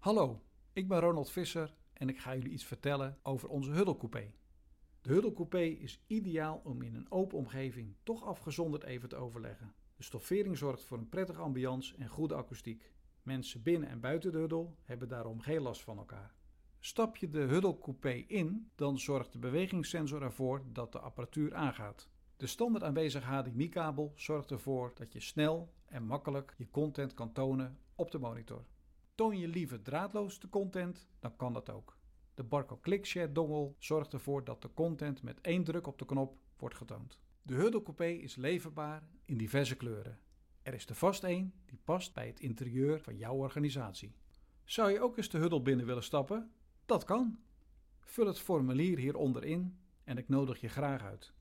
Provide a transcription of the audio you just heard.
Hallo, ik ben Ronald Visser en ik ga jullie iets vertellen over onze huddelcoupé. De huddelcoupé is ideaal om in een open omgeving toch afgezonderd even te overleggen. De stoffering zorgt voor een prettige ambiance en goede akoestiek. Mensen binnen en buiten de huddel hebben daarom geen last van elkaar. Stap je de huddelcoupé in, dan zorgt de bewegingssensor ervoor dat de apparatuur aangaat. De standaard aanwezige HDMI-kabel zorgt ervoor dat je snel en makkelijk je content kan tonen op de monitor. Toon je liever draadloos de content, dan kan dat ook. De Barco ClickShare dongle zorgt ervoor dat de content met één druk op de knop wordt getoond. De huddelcoupé is leverbaar in diverse kleuren. Er is er vast één die past bij het interieur van jouw organisatie. Zou je ook eens de huddel binnen willen stappen? Dat kan. Vul het formulier hieronder in en ik nodig je graag uit.